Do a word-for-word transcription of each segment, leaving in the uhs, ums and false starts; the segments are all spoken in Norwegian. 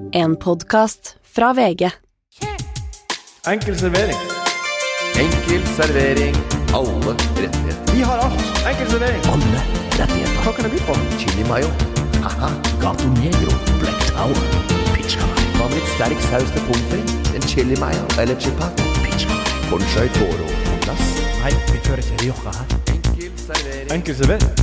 En podcast fra V G. Enkel servering. Enkel servering. Alle rettigheter. Vi har alt. Enkel servering. Alle rettigheter. Hva kan det by på? Chili mayo. Haha. Gato Negro, Black Tower, Pizza, Hva med litt sterk saus til pommes frites? En chili mayo eller chipat? Pizza. Conchai toro på plass. Nei, vi fører ikke Rioja her. Enkel servering. Enkel servering.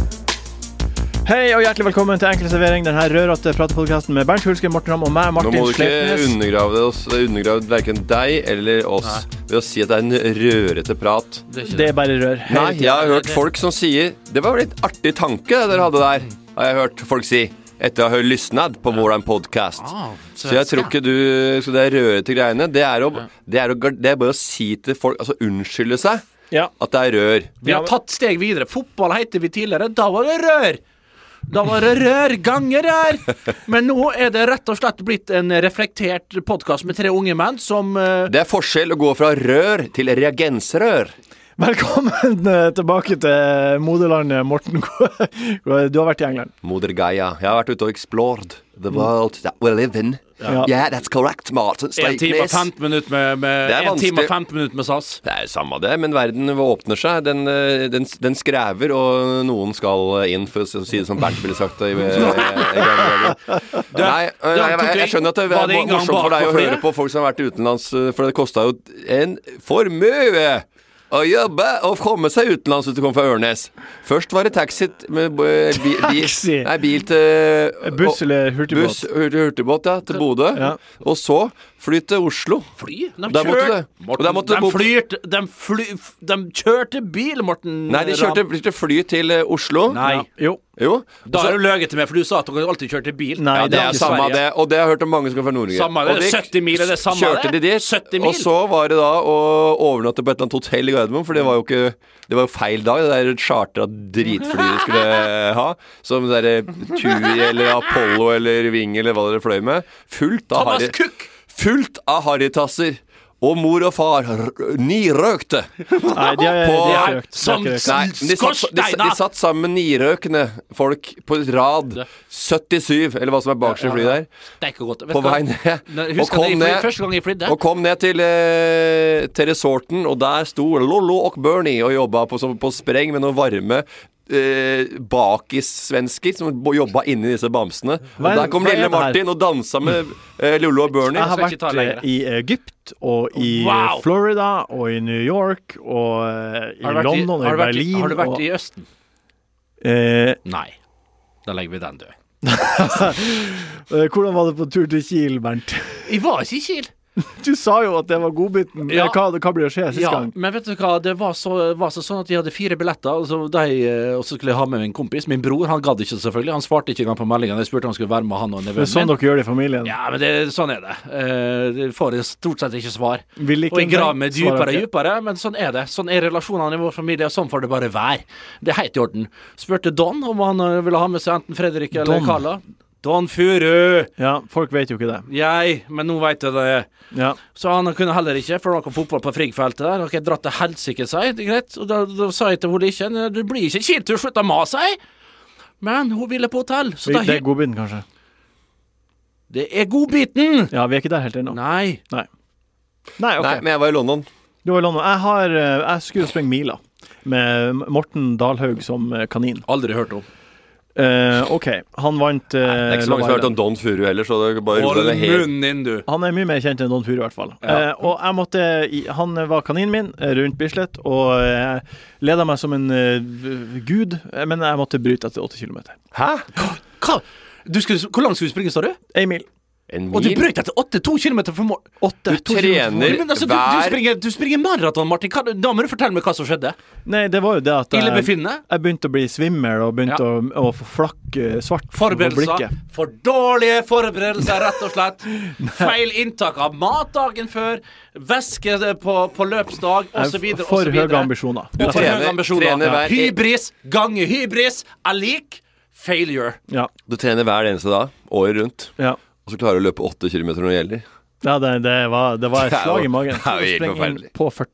Hei og hjertelig velkommen til Enkel servering, denne rørete pratepodcasten med Bernt Hulske, Morten Ramm og meg, Nå Martin må du ikke Sleipnes. undergrave oss, undergrave hverken deg eller oss ved å si at det er en rørete prat. Det er bare rør. Nei, jeg har hørt folk som sier det var litt artig tanke det dere hadde der, har jeg hørt folk si etter å ha lysnet på vår podcast. Så jeg tror ikke du, så det er rørete greiene, det er, å, det, er å, det er bare å si til folk, altså unnskylde seg Ja. at det er rør. Vi har tatt steg videre. Fotball heter vi tidligere. Da var det rør. Da var det rør, ganger rør. Men nå er det rett og slett blitt en reflektert podcast med tre unge menn som uh, Det er forskjell å gå fra rør til reagensrør. Velkommen eh, tilbake til moderlandet, Morten. Du har vært i England. Moder Gaia. Jeg har vært ute og explored the world that we live in. Ja. Yeah, that's correct, Martin en time og Sleipnes. femten minutter med, med, Det er en time og vanskelig. femten minutter med S A S. Det er jo samme det, men verden åpner seg. Den, eh, den, den skræver, og noen skal inn, for å si det som Bernt ville sagt det i, i, i, i gamle dager. Nei, jeg, jeg, jeg, jeg skjønner at det Var det er inngang morsomt for bak deg å på høre flyet? på folk som har vært utenlands, for det kostet jo en formue å jobbe og komme seg utenlands hvis du kom fra Ørnes. Først var det taxi med bil, bil, Taxi? nei, bil til Buss eller hurtigbåt? Buss, hurtig, hurtigbåt, ja, til Bodø. Ja. Og så fly til Oslo. Fly? De Der måtte kjørte du- og der måtte du de, bo på- flyrte, de, fly, de kjørte bil, Morten. Nei, de kjørte, kjørte fly til eh, Oslo. Nei. Ja. Jo. Jo. Da har du løget til meg, for du sa at dere alltid kjørte bil. Nei, Ja, det er ikke samme Sverige. det, og det har jeg hørt om mange som kommer fra Nord-Norge. Samme det, Og de sytti mil, er det samme kjørte det? de dit, sytti mil? og så var det da å overnatte på et eller annet hotell i Gardermoen, for det var jo ikke, det var jo feil dag, det der charteret dritfly de skulle ha, som det der Tui eller Apollo eller Ving eller hva dere fløy med, fullt av Thomas harry, Cook! fullt av harrytasser. Og mor og far r- nirøkte. Nei, de har, På- de har røkt. Som- De har røkt. Nei, de satt, de, de satt sammen med nirøkende folk på rad. syttisju, eller hva som er bakerst i flyet der. Det er ikke godt. Vet På du hva? vei ned. Nei, Og Husker kom du jeg ned. fly- første gang jeg flydde? Og kom ned til, eh, til resorten, og der sto Lollo og Bernie og jobba på, som- på spreng med noen varme eh, bakis-svensker som bo- jobba inni disse bamsene. Og Hva er- der kom hva er lille det her? Martin og dansa med eh, Lollo og Bernie. Jeg har skal ikke ta vært lenger. eh, i Egypt og i Wow! Florida og i New York og eh, i Har du vært i- London og har i du vært i- Berlin. Har du vært og, i Østen? eh, Nei. Da legger vi den død. eh, Hvordan var det på tur til Kiel, Bernt? Jeg var ikke i Kiel. Du sa jo at det var godbiten. Ja. Hva, hva blir å skje sist Ja, gang? men vet du hva, det var så, var så sånn at jeg hadde fire billetter, og så, de, eh, og så skulle jeg ha med min kompis. Min bror, han gadd ikke selvfølgelig. Han svarte ikke engang på meldingen. Jeg spurte om han skulle være med han og Det er nevøen sånn min. dere gjør det i familien. Ja, men det, sånn er det. Eh, det får jeg stort sett ikke svar. Vil ikke Og jeg graver meg svarer dypere og ikke. dypere, men sånn er det. Sånn er relasjonene i vår familie, og sånn får det bare være. Det er helt i orden. Spurte Don om han eh, ville ha med seg enten Fredrik eller Don? Carla. Don Furu! Ja, folk vet jo ikke det. Jeg, men nå vet jeg det. Ja. Så han kunne heller ikke, for det var noe fotball på Frigg-feltet der. Ok, dratt til helsike, sa jeg. Det er greit. Og da, da sa jeg til henne ikke, du blir ikke kiltur, slutt å mase, jeg. Men hun ville på hotell, så da Det er godbiten, kanskje. Det er godbiten! Ja, vi er ikke der helt ennå. Nei. Nei. Nei, ok. Nei, men jeg var i London. Du var i London. Jeg, har, eh, jeg skulle sprenge mila med Morten Dalhaug som eh, kanin. Aldri hørt om. Eh, ok, han vant eh, Det er ikke så mange som har hørt om Don Furu heller, så det er bare Hold det er helt... munnen din, du. Han er mye mer kjent enn Don Furu i hvert fall. Eh, og jeg måtte, i- han var kaninen min eh, rundt Bislett, og jeg ledet meg som en eh, v- gud, eh, men jeg måtte bryte etter åtte kilometer. Hæ? Hva? Du skulle, hvor langt skulle du springe, sa du? En mil. En Og du mil? brøt etter åtte, to kilometer for mål. Åtte. Du to kilometer. trener Men altså, du, du hver... springer, du springer maraton, Martin. Hva, da må du fortelle meg hva som skjedde. Nei, det var jo det at jeg, Illebefinnende. jeg begynte å bli svimmel og begynte Ja. å, å få flakk eh, svart på Forberedelser. blikket. For dårlige forberedelser, rett og slett. Feil inntak av mat dagen før. Væske på, på løpsdag, osv. For høye ambisjoner. Og for trener- høye ambisjoner. trener hver- Hybris ganger hybris er lik failure. Ja, Du trener hver eneste dag, året rundt, ja. og så klarer du å løpe åtte kilometer når det gjelder. Ja, det, det, var, det var et Det er jo- slag i magen. det er jo helt Spreng inn forferdelig. på førti.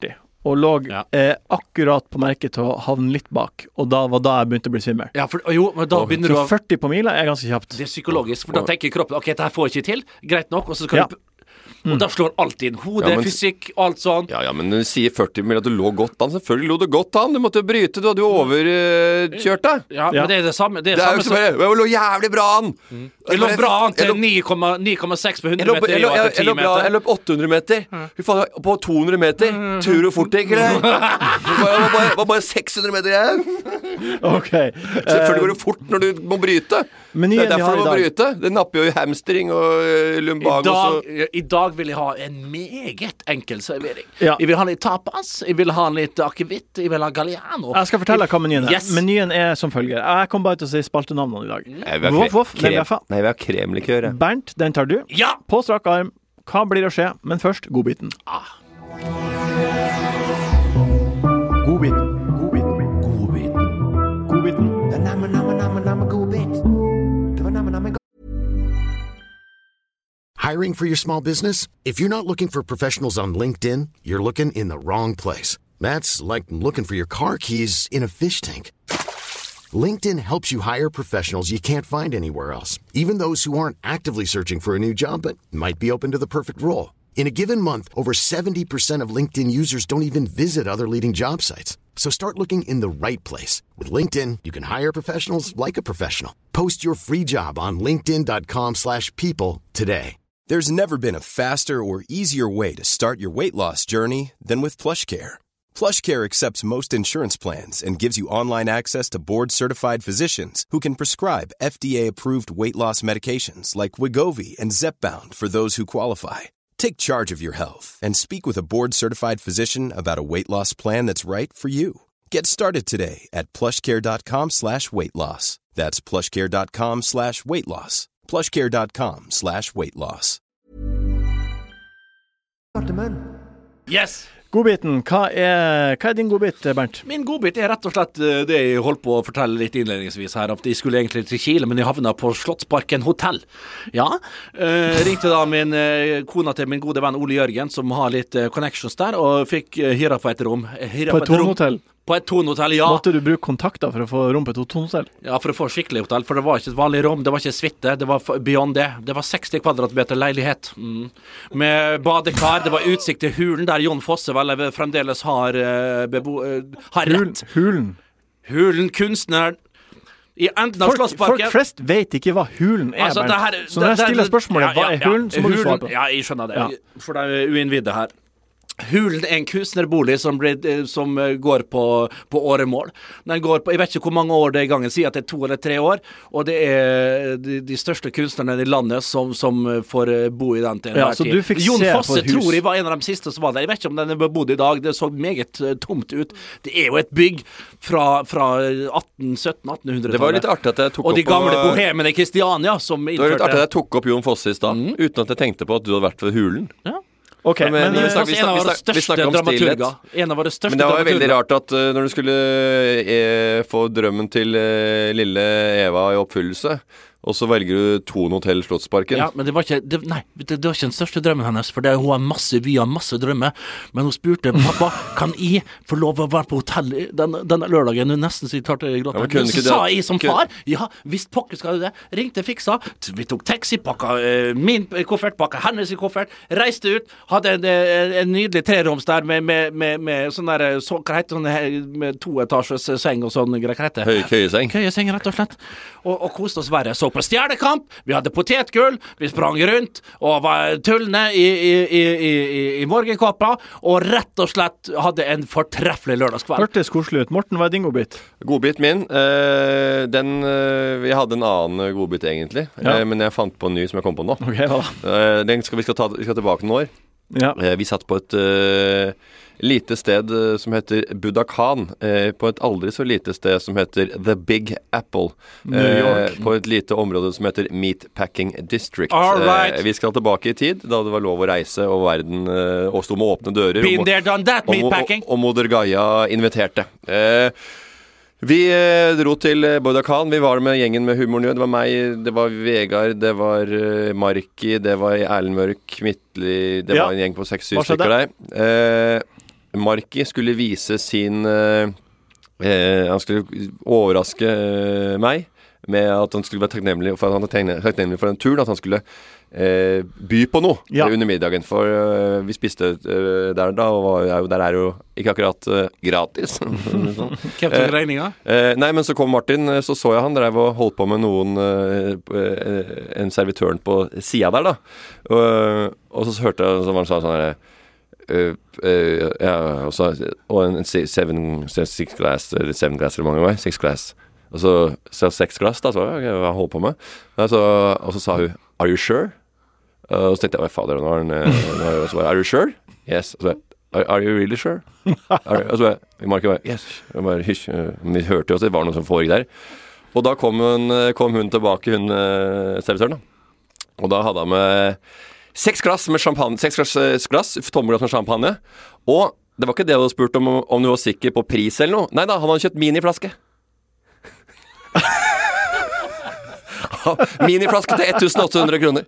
og lå Ja. eh, akkurat på merket til å havne litt bak, og da var da jeg begynte å bli svimmel. Ja, for, jo, men da begynner du Så å førti på mila er ganske kjapt. Det er psykologisk, for da tenker kroppen ok, dette her får jeg ikke til, greit nok, og så skal Ja. du Og da slår alt inn. Hode, Ja, men- fysikk, alt sånn. Ja, ja, men når du sier førti mil at du lå godt an, selvfølgelig lå du godt an. Du måtte jo bryte, du hadde jo overkjørt deg. Ja, Ja. men det er det samme. Det er, Det er jo samme ikke bare Jeg lå jævlig bra an! Jeg lå bra an Jeg til lå- ni komma seks på Jeg hundre løp, meter. jeg, i løp, og jeg, etter jeg, ti løp bra, meter. jeg løp åtte hundre meter. Fy faen, på to hundre meter. Tror du fort det gikk, eller? Det var, var, bare, var bare seks hundre meter igjen. Ok. Selvfølgelig går det fort når du må bryte. Menyen Det er vi derfor har du i må dag. bryte. Det napper jo hamstring og uh, I lumbagos dag, og I dag vil jeg ha en meget enkel servering. Ja. Jeg vil ha litt tapas, jeg vil ha litt akevitt, jeg vil ha galliano. Jeg skal fortelle deg hva menyen er. Yes. Menyen er som følger. Jeg kommer bare til å si spaltenavnene i dag. Nei, vi har Voff, kre- voff, den krem- bjeffa. Nei, vi har kremlikør. jeg. Bernt, den tar du. Ja! På strak arm. Hva blir å skje? Men først godbiten. Ah. Godbiten. Godbiten. Godbiten. Godbiten. The number, number, number, number, go bit. The number, number, go. Hiring for your small business? If you're not looking for professionals on LinkedIn, you're looking in the wrong place. That's like looking for your car keys in a fish tank. LinkedIn helps you hire professionals you can't find anywhere else, even those who aren't actively searching for a new job but might be open to the perfect role. In a given month, over seventy percent of LinkedIn users don't even visit other leading job sites. So start looking in the right place. With LinkedIn, you can hire professionals like a professional. Post your free job on linkedin.com slash people today. There's never been a faster or easier way to start your weight loss journey than with PlushCare. PlushCare accepts most insurance plans and gives you online access to board-certified physicians who can prescribe F D A-approved weight loss medications like Wegovy and Zepbound for those who qualify. Take charge of your health and speak with a board-certified physician about a weight loss plan that's right for you. Get started today at plushcare.com slash weight loss. That's plushcare.com slash weight loss. plushcare.com slash weight loss. Got the man. Yes! Godbiten. Hva er, hva er din godbit, Bernt? Min godbit er rett og slett eh, det jeg holdt på å fortelle litt innledningsvis her, at jeg skulle egentlig til Chile, men jeg havna på Slottsparken hotell. Ja, eh, ringte da min eh, kona til min gode venn Ole Jørgen, som har litt eh, connections der, og fikk eh, hyra på et rom. Hyra På et tonehotell? På et tonehotell, ja. Måtte du bruke kontakter for å få rom på et tonehotell? Ja, for å få skikkelig hotell, for det var ikke et vanlig rom, det var ikke suite, det var f- beyond det. Det var seksti kvadratmeter leilighet. Mm. Med badekar, det var utsikt til hulen, der Jon Fosse vel fremdeles har, eh, bebo eh, har Hulen. rett. Hulen. Hulen, kunstner i enden av Folk, folk Slottsparken. flest vet ikke hva hulen er, Altså, det Bernt. her- Så når jeg det- stiller det- spørsmålet ja, hva ja, er hulen, så må du hulen- svare på. Ja, jeg skjønner det. Ja. For det er uinnvidde her. Hulen er en kunstnerbolig som, ble, som går på, på åremål. Den går på, jeg vet ikke hvor mange år det er i gangen, sier at det er to eller tre år, og det er de, de største kunstnerne i landet som, som får bo i den til Ja, enhver så tid. du fikk Jon se på Fosse et hus. tror jeg var en av de siste som var der. Jeg vet ikke om den er bebodd i dag, det så meget eh, tomt ut. Det er jo et bygg fra, fra atten sytten attenhundretallet. Det var jo litt artig at jeg tok Og de opp gamle på- bohemene i Kristiania som Det var litt artig innførte at jeg tok opp Jon Fosse i stad, uten at jeg tenkte på at du hadde vært ved hulen. Ok, Men- men, men- eh, vi snakker- Fosse er en av våre vi snakker- vi største snakker om stillhet. dramaturger. En av våre største Men det var jo veldig dramaturger. rart at uh, når du skulle uh, få drømmen til uh, lille Eva i oppfyllelse, og så velger du Thon hotell Slottsparken. Ja, men det var ikke det, Nei, det, det var ikke den største drømmen hennes. For det, hun har masse Vi har masse drømmer. Men hun spurte pappa kan jeg få lov å være på hotell denne, denne lørdagen. Hun nesten så jeg klarte å gråte. Ja, men kunne så ikke sa det- jeg som kunne- far ja, visst pokker skal du det. Ringte, fiksa. Vi tok taxi, pakka eh, min koffert, pakka hennes i koffert. Reiste ut. Hadde en, en, en nydelig treroms der med, med, med, med sånn der så, Hva heter det? Med toetasjes seng og sånn. Hva heter det? Høy køyeseng. Køyeseng, rett og slett. Og, og koste oss verre. Så på Stjernekamp, vi hadde potetgull, vi sprang rundt og var tullende i, i, i, i, i morgenkåpa, og rett og slett hadde en fortreffelig lørdagskveld. hørtes koselig ut. Morten, hva er din godbit? Godbit min, eh, den eh, Vi hadde en annen godbit egentlig, Ja. eh, men jeg fant på en ny som jeg kom på nå. Ok, hva da? Eh, den skal, vi, skal ta, vi skal tilbake noen år. Ja. Eh, vi satt på et eh, lite sted eh, som heter Budokan, eh, på et aldri så lite sted som heter The Big Apple. New York. Eh, på et lite område som heter Meatpacking District. All right. Eh, vi skal tilbake i tid, da det var lov å reise og verden eh, og sto med åpne dører. Been og, there, done that, og, og, meatpacking. og Moder Gaia inviterte. Eh, vi eh, dro til eh, Budokan. Vi var med gjengen med Humoren. Det var meg, det var Vegard, det var eh, Marki, det var Erlend Mørk, Midtli. Det Ja. var en gjeng på seks-syv Hva skjedde? stykker der. Eh, Marki skulle vise sin eh, eh, Han skulle overraske eh, meg med at han skulle være takknemlig for, at han var takknemlig for den turen, at han skulle eh, by på noe Ja. under middagen. For eh, vi spiste eh, der da, og var, jo- der er jo ikke akkurat eh, gratis. Hvem tok regninga? Eh, nei, men så kom Martin, eh, så så jeg han drev og holdt på med noen eh, eh, en servitøren på sida der, da. Og, og så hørte jeg som han sa sånn her uh, uh, ja, og, så, og en, en se- seven, six glass, eller seven glass, eller mange var, six glass. Og så sa seks glass, da, så jeg, hva holdt på med? Altså, og så sa hun, are you sure? Uh, og så tenkte jeg, hva fader, nå er den, uh, nå er, og så bare, are you sure? Yes. Og så Are, are you really sure? Are, og så bare, vi må ikke bare, yes. Og bare, hysj. Uh, vi hørte jo at det var noe som foregikk der. Og da kom hun, kom hun tilbake, hun uh, servitøren da. Og da hadde han med seks glass med champagne, seks glass, glass tommelglass med champagne. Og det var ikke det du hadde spurt om, om du var sikker på pris eller noe. Nei da, han hadde kjøpt miniflaske. Miniflaske til åttien hundre kroner.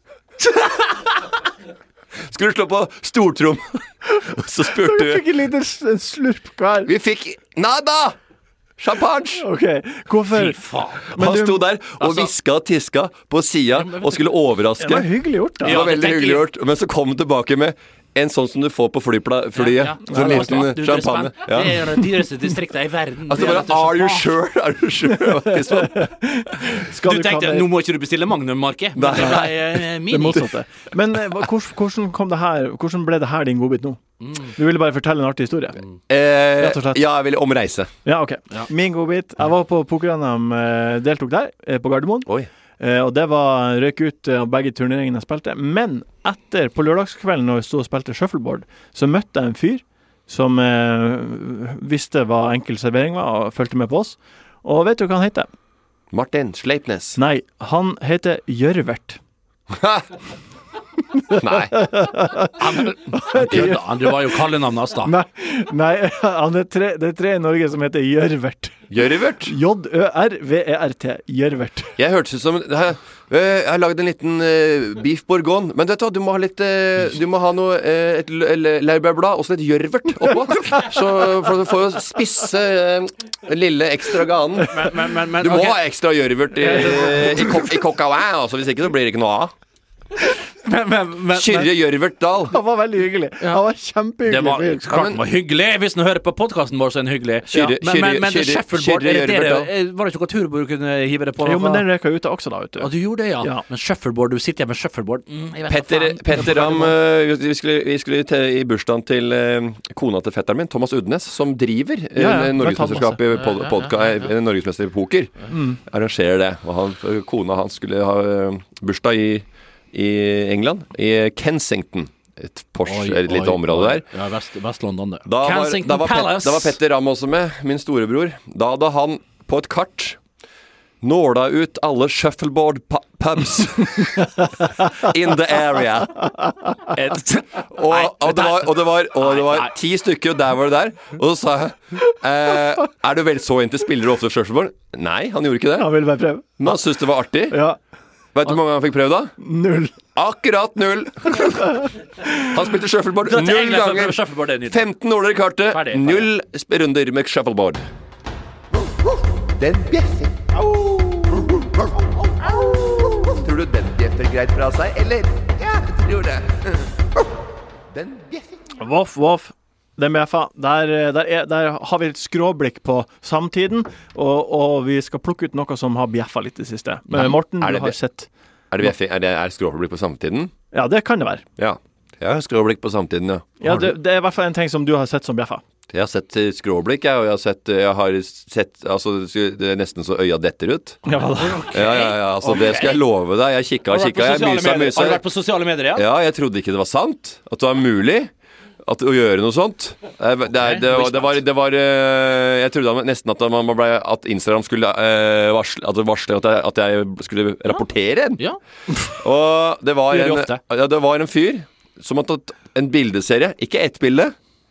Skulle du slå på stortrom? Så spurte Du fikk en liten s- en slurp hver. vi fikk nada! Champagne! Ok, hvorfor? Fy faen. Men Han du- sto der og altså- hviska og tiska på sida og skulle overraske. Det var hyggelig gjort, da. Det Ja, var det veldig tenker hyggelig jeg. gjort. Men så kom han tilbake med en sånn som du får på flypla, flyet. Ja, ja. Sånn Ja, liten du, champagne. Det Ja. er det dyreste distriktet i verden. Altså Det er bare, at det er are you champagne. sure? Are you sure? Det var ikke sånn. Skal Du tenkte, kan- nå må ikke du bestille Magnum, Marke. Men det ble eh, Det mini. motsatte. Men eh, hva- hvordan, hvordan kom det her Hvordan ble det her din godbit nå? Du ville bare fortelle en artig historie? Eh, Rett og slett. ja, jeg ville omreise. Ja, ok. Min godbit. Jeg var på poker-N M, eh, deltok der, eh, på Gardermoen. Oi. Eh, og det var røk ut eh, av begge turneringene jeg spilte. Men etter, på lørdagskvelden når jeg stod og spilte shuffleboard, så møtte jeg en fyr som eh, visste hva enkel servering var, og fulgte med på oss. Og vet du hva han heter? Martin Sleipnes. Nei, han heter Gjørvert. Nei. Han, kødda han, du var jo kallenavnet hans, da. Nei, nei han er tre, det er tre i Norge som heter Gjørvert. Gjørvert. J-Ø-R-V-E-R-T. Gjørvert. Jeg hørtes ut som det her- øh, Jeg har lagd en liten uh, beef bourgogne. Men vet du hva, du må ha litt uh, Du må ha noe uh, Et l- l- laurbærblad og så litt gjørvert oppå. Så for å få spisse uh, lille ekstra ganen. Men, men, men, men Du må ok. ha ekstra gjørvert i, i, kok i kokkavæ, altså. Hvis ikke så blir det ikke noe av. Men, men, men, Kyrre Gjørvert Dahl. Han var veldig hyggelig. Han var det kjempehyggelig. var, fyr. klart han var hyggelig. Hvis han hører på podcasten vår, så er han hyggelig. Kyrre- Ja, men, men, men det Kyrre- shuffleboard, Kyrre er det Gjørvert, det, eh, var det ikke noe turbord du kunne hive det på? Jo, men den røka ute også, da, vet du. Ja, du gjorde det, ja. Ja. Men shuffleboard, du sitter hjemme med shuffleboard. Mm, jeg vet da Petter, faen. Petter Ram øh, Vi skulle, vi skulle til, i bursdagen til øh, kona til fetteren min, Thomas Udnes, som driver øh, Ja, ja, Norgesmesterskap i Ja, pod, ja, podka, ja, ja. øh, Norgesmester i poker. Arrangerer det. Og han, øh, kona hans skulle ha øh, bursdag i, i England, i Kensington. Et Porsche, Oi, et lite oi, område oi. der. Ja, Vest, Vest-London, det. Da var, Kensington da, var Pet, Palace. da var Petter Ram også med, min storebror. Da hadde han på et kart nåla ut alle shuffleboard pu- pubs in the area. Et, og, og, det var, og, det var, og det var ti stykker, og der var det der. Og så sa jeg eh, Er du vel så inntil spiller du ofte shuffleboard? Nei, han gjorde ikke det. Han ville bare prøve. Men han syntes det var artig. Ja. Vet du hvor mange han fikk prøve da? Null. Akkurat null. Han spilte shuffleboard Så til null England så ganger. prøver shuffleboard, det er nydelig. femten nåler i kartet, Ferdig, ferdig. null sp- runder med shuffleboard. Den bjeffer. Tror du den bjeffer greit fra seg, eller? Ja, jeg tror det. Den bjeffer. Voff, voff. Den bjeffa. Der, der, er, der har vi et skråblikk på samtiden, og, og vi skal plukke ut noe som har bjeffa litt i det siste. Men Morten, Er du det har bje- sett Er det bjeffing? Er det er skråblikk på samtiden? Ja, det kan det være. Ja. Jeg har skråblikk på samtiden, ja. Ja, det, det er i hvert fall en ting som du har sett som bjeffa. Jeg har sett eh, skråblikk, jeg, og jeg har sett, jeg har sett Altså, det er nesten så øya detter ut. Ja, da. Ja, ja, ja, altså, det skal jeg love deg. Jeg kikka og Har du vært på kikka, jeg sosiale mysa, medier? Har du mysa. vært på sosiale medier, ja? Ja, jeg trodde ikke det var sant. At det var mulig at, å gjøre noe sånt. Det, er- det, er- det, var, det, var, det var eh, Jeg trodde nesten at, man ble, at Instagram skulle eh, varsle, at, det varsle at, jeg, at jeg skulle rapportere en. Ja. Og det var, Det gjør de en, ofte. ja, det var en fyr som hadde tatt en bildeserie. Ikke ett bilde,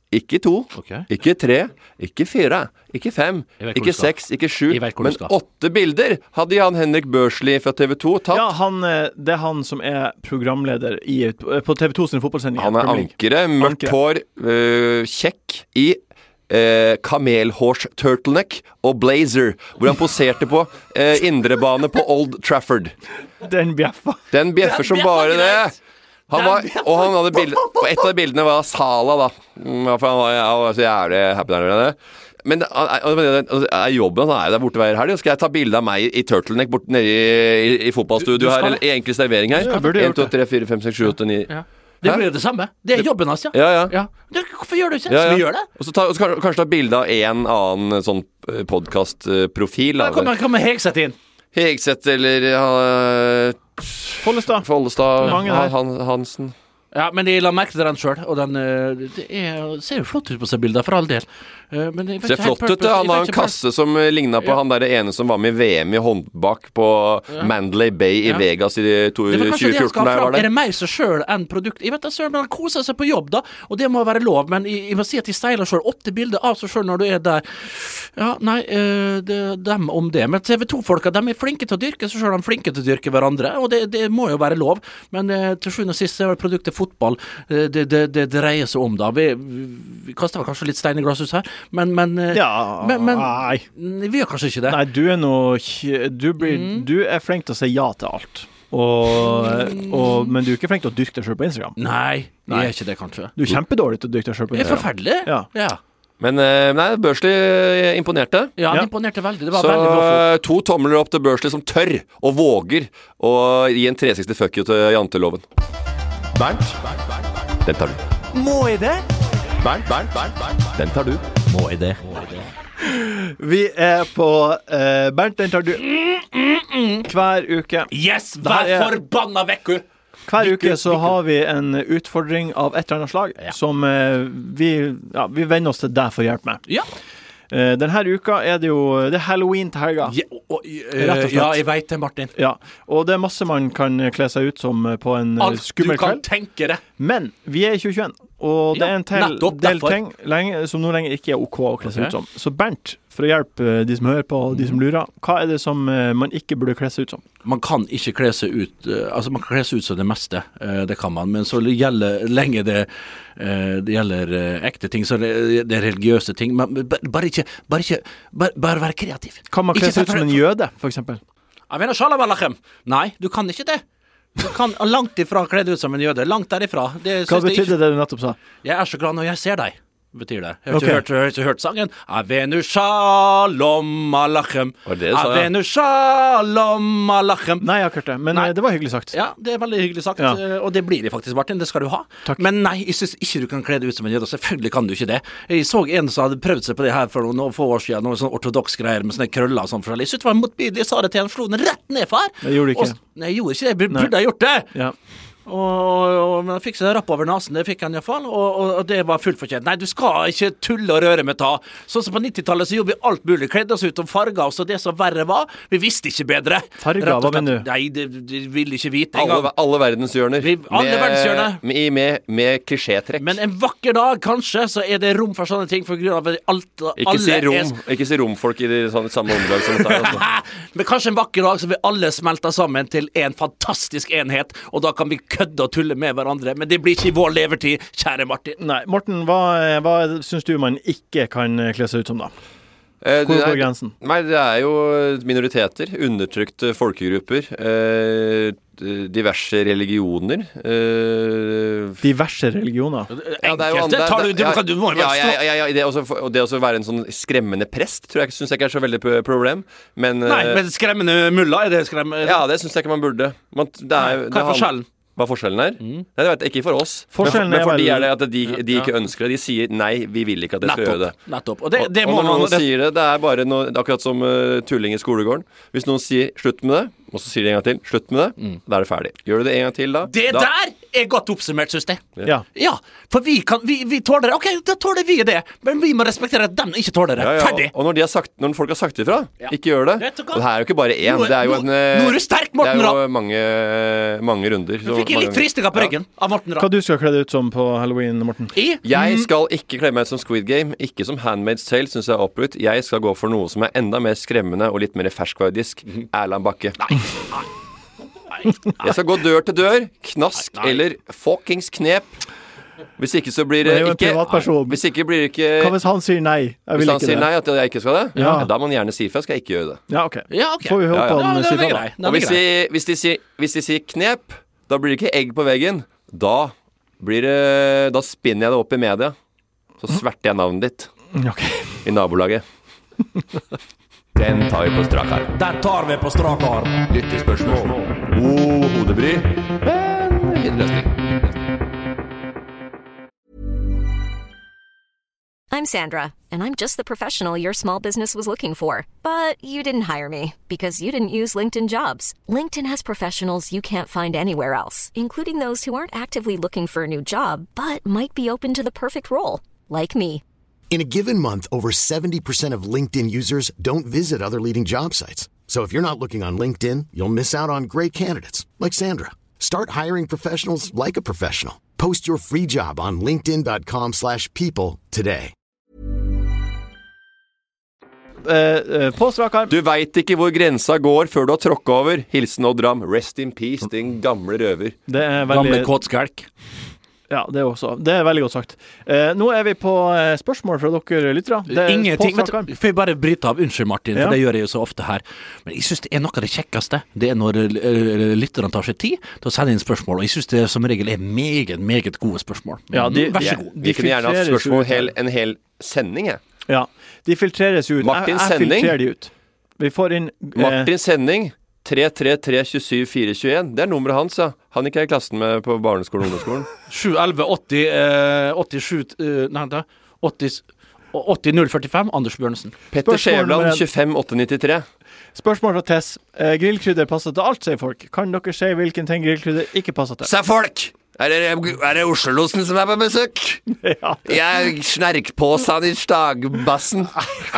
Ikke to, Ok. ikke tre, ikke fire, ikke fem, Jeg vet hvor ikke du skal. seks, ikke sju, Jeg vet hvor du men skal. åtte bilder hadde Jan Henrik Børsli fra T V to tatt. Ja, han, eh, det er han som er programleder i, på T V to sin fotballsending. Han er Premier League. ankeret, mørkt Ankeret. hår, øh, kjekk i øh, kamelhårs-turtleneck og blazer, hvor han poserte på øh, indrebane på Old Trafford. Den bjeffa. Den bjeffer som bare det. Han var, og han hadde bilde, og et av de bildene var Sala, da. Mm, For han var, ja, han var så jævlig happy der nede. Men det er, er jobben han er der borte hver helg. Skal jeg ta bilde av meg i turtleneck borte nede i, i, i fotballstudio Du- du skal her, eller i enkel servering her? Ja, burde gjort en, to, tre, fire, fem, seks, sju, åtte, ni. Ja. Det Hæ? blir det samme. Det er jobben hans, ja. Ja, ja. ja. Det, hvorfor gjør du ikke? Ja, Så vi ja. gjør det. Og så, ta, og så kan, kanskje ta bilde av en annen sånn podkastprofil. Da kommer kom Hegseth inn. Hegseth eller uh, Follestad. Follestad, Mange der. Han, Hansen. Ja, men jeg la merke til den sjøl, og den eh, det er, ser jo flott ut på seg bilder, for all del. Eh, men jeg vet Ser ikke helt flott ut, det. purpose- Han jeg har vet en ikke kasse som eh, ligna på Ja. han der ene som var med i V M i håndbak på Mandalay Bay i Ja. Vegas i to, Det var kanskje det tjue jeg skal fjorten. ha Der fram. var Er det. det mer seg sjøl enn produkt? Jeg vet da søren, men han koser seg på jobb, da, og det må være lov. Men jeg, jeg må si at de steiler sjøl. Åtte bilder av seg sjøl når du er der. Ja, nei, eh, det, dem om det. Men T V to-folka, de er flinke til å dyrke seg sjøl, de er flinke til å dyrke hverandre, og det, det må jo være lov. Men eh, til sjuende og sist er vel produktet fotball eh, det, det, det dreier seg om, da. Vi, vi, vi kaster vel kanskje litt stein i glasshus her, men, men, eh, Ja, men, men nei. vi gjør kanskje ikke det. Nei, du er noe du, blir, Mm. du er flink til å si ja til alt. Og, og, men du er ikke flink til å dyrke deg selv på Instagram. Nei, vi Nei. er ikke det, kanskje. Du er kjempedårlig til å dyrke deg selv på Det er Instagram. forferdelig. Ja. ja. Men eh, nei, Børsli eh, imponerte. Ja, han Ja. imponerte veldig. Det var Så veldig bra. eh, to tomler opp til Børsli som tør og våger å gi en tre seksti fuck you til janteloven. Bernt, den tar du. Må jeg det? Bernt, Bernt, Bernt, Bernt, den tar du. Må jeg det? Vi er på eh, Bernt, den tar du hver uke. Yes! Der Vær er- forbanna vekku! Hver uke så har vi en utfordring av et eller annet slag som eh, vi, ja, vi venner oss til deg for hjelp med. Ja. Eh, denne uka er det jo Det er halloween til helga. Ja, og, og, Rett og slett. ja, jeg veit det, Martin. Ja, og det er masse man kan kle seg ut som på en eh, Alt du skummel kan kveld. tenke deg. Men vi er i tjue tjueen, og det Ja, er en til, nettopp del derfor. ting lenge, som nå lenger ikke er OK å kle seg Ok. ut som. Så Bernt, for å hjelpe eh, de som hører på og de som lurer, hva er det som eh, man ikke burde kle seg ut som? Man kan ikke kle seg ut eh, Altså, man kan kle seg ut som det meste. eh, det kan man. Men så gjelder lenge det eh, Det gjelder eh, ekte ting, så det, det er religiøse ting. Men ba- bare ikke Bare ikke Bare, bare være kreativ. Kan man kle Ikke seg ut for- som en jøde, for eksempel? Jeg mener, shalom alaikum. Nei, du kan ikke det. Du kan langt ifra kle deg ut som en jøde. Langt derifra. Det Hva synes jeg betydde det du nettopp sa? ikke- Jeg er så glad når jeg ser deg, betyr det. Jeg har Ok. ikke, hørt, jeg har ikke hørt sangen. Avenu shalom alachem. Var det det du sa, ja? Avenu shalom alachem. Nei, jeg har ikke hørt det, men Nei. eh, det var hyggelig sagt. Ja, det er veldig hyggelig sagt, Ja. eh, og det blir det faktisk, Martin. Det skal du ha. Takk. Men nei, jeg syns ikke du kan kle deg ut som en jøde. Selvfølgelig kan du ikke det. Jeg så en som hadde prøvd seg på det her for noen få år siden, noen sånn ortodoks greier med sånne krøller og sånn forskjellig. Jeg syntes det var motbydelig. Jeg sa det til han, slo den rett ned, far. Det gjorde du ikke. Og, nei, jeg gjorde ikke det. Jeg Nei. burde ha gjort det. Ja. Og, og, men han fikk seg rapp over nasen, det fikk han iallfall, og, og, og det var fullt fortjent. Nei, du skal ikke tulle og røre med ta. Sånn som på nittitallet så gjorde vi alt mulig. Kledde oss ut om farger, og så det som verre var, vi visste ikke bedre. Farger, Rett og hva mener slett. du? Nei, det, det ville ikke vite Alle, engang. alle verdenshjørner. Vi- alle verdenshjørner. Med, med, med klisjétrekk. Men en vakker dag, kanskje, så er det rom for sånne ting, for grunn av at alt, Ikke si alle rom Ikke si romfolk i de sånne, samme åndedrag som dette her. Altså. Men kanskje en vakker dag så vil alle smelte sammen til en fantastisk enhet, og da kan vi kødde og tulle med hverandre, men det blir ikke i vår levetid, kjære Martin. Nei, Morten, hva, hva syns du man ikke kan eh, kle seg ut som, da? Eh, Hvor det er- går grensen? Nei, det er jo minoriteter, undertrykte folkegrupper, eh, diverse religioner. Eh, Diverse religioner. ja, det er jo Enkelte andre- tar du, du, ja, kan- du må jo ja, være ja, ja, ja, det også, og det også være en sånn skremmende prest tror jeg syns jeg ikke er så veldig p- problem. Men, Nei, eh, men skremmende mulla, er det skremmende? ja, det syns jeg ikke man burde. Man, det er, Nei, det hva er han- forskjellen? Hva forskjellen er? Nei, det vet jeg ikke for oss. Forskjellen men, for, men er for de vel- er det at de, de ikke ønsker det. De sier nei, vi vil ikke at dere skal gjøre det. Nettopp. Nettopp. Og det, det og må når man noen sier det, det er bare noe, det er akkurat som uh, tulling i skolegården. Hvis noen sier 'slutt med det', og så sier de en gang til 'slutt med det', da er det ferdig. Gjør du det en gang til da? Det da, der er godt oppsummert, synes jeg. Ja. Ja, for vi, kan, vi, vi tåler det. Ok, da tåler vi det. Men vi må respektere at de ikke tåler det. Ja, ja. Ferdig. Og når, de har sagt, når folk har sagt ifra, Ja. ikke gjør det. Vet du hva? Og det her er jo ikke bare én, Nå- det er jo nå- en eh, nå er du sterk, Morten Det er Ramm. jo mange, mange runder. Du fikk jeg litt fristinger på ryggen av Morten Hva Ramm. du skal kle deg ut som på Halloween, Morten? I? Jeg skal ikke kle meg som Squid Game, ikke som Handmaid's Tale, synes jeg er oppbrutt. Jeg skal gå for noe som er enda mer skremmende og litt mer ferskvaredisk. Erland Bakke. Nei, Jeg skal gå dør til dør, knask eller fuckings knep. Hvis ikke så blir det Men det er jo en ikke privatperson. Hvis ikke blir det ikke Hva hvis han sier nei? Jeg Hvis vil han ikke sier det. nei, at jeg ikke skal det, Ja. da må han gjerne si fra. Skal jeg ikke gjøre det. Ja, ok. Ja, ok. Får vi håpe Ja, ja. han Ja, den sier er fra grei. da. Den Og er hvis grei. de, hvis, de sier, hvis de sier knep, da blir det ikke egg på veggen. Da blir det Da spinner jeg det opp i media. Så sverter jeg navnet ditt Ok. i nabolaget. Den tar vi på strak arm. Den tar vi på strak arm. Lyttespørsmål. God hodebry, men fin løsning. I'm Sandra, and I'm just the professional your small business was looking for. But you didn't hire me because you didn't use LinkedIn Jobs. LinkedIn has professionals you can't find anywhere else, including those who aren't actively looking for a new job, but might be open to the perfect role, like me. In a given month, over seventy percent of LinkedIn users don't visit other leading job sites. So if you're not looking on LinkedIn, you'll miss out on great candidates like Sandra. Start hiring professionals like a professional. Post your free job on linkedin.com slash people today. Eh, eh, på strak arm. Du vet ikke hvor grensa går før du har tråkket over. Hilsen Odd Ram. Rest in peace, din gamle røver. Det er Gamle veldig kåtskjelk. Ja, det er også Det er veldig godt sagt. Eh, nå er vi på eh, spørsmål fra dere lyttere. Det er Ingenting. på Vet strak arm. du, får jeg bare bryte av? Unnskyld, Martin, Ja. for det gjør jeg jo så ofte her. Men jeg synes det er noe av det kjekkeste. Det er når uh, lytterne tar seg tid til å sende inn spørsmål. Og jeg synes det som regel er meget, meget gode spørsmål. Ja, de- Vær så de- god. Vi kunne gjerne hatt filtreres spørsmål ut her. hel, en hel sending, jeg. Ja, de filtreres ut. Martin jeg, jeg Sending. filtrerer de ut. Vi får inn eh, Martin Sending. tre tre tre to syv fire to en. Det er nummeret hans, ja. Han gikk jeg i klassen med på barneskolen og ungdomsskolen. sju elleve åtti eh, åttisju eh, Nei, vent da. åtti åtti null førtifem. Anders Bjørnsen. Petter Spørsmål nummer Skjævland en. tjuefem åtte nittitre. Spørsmål fra Tess. Eh, grillkrydder passer til alt, sier folk. Kan dere si hvilken ting grillkrydder ikke passer til? Sa folk! Er det, er det Oslo-losen som er på besøk? Ja. Jeg snerkpåsen i stagbassen.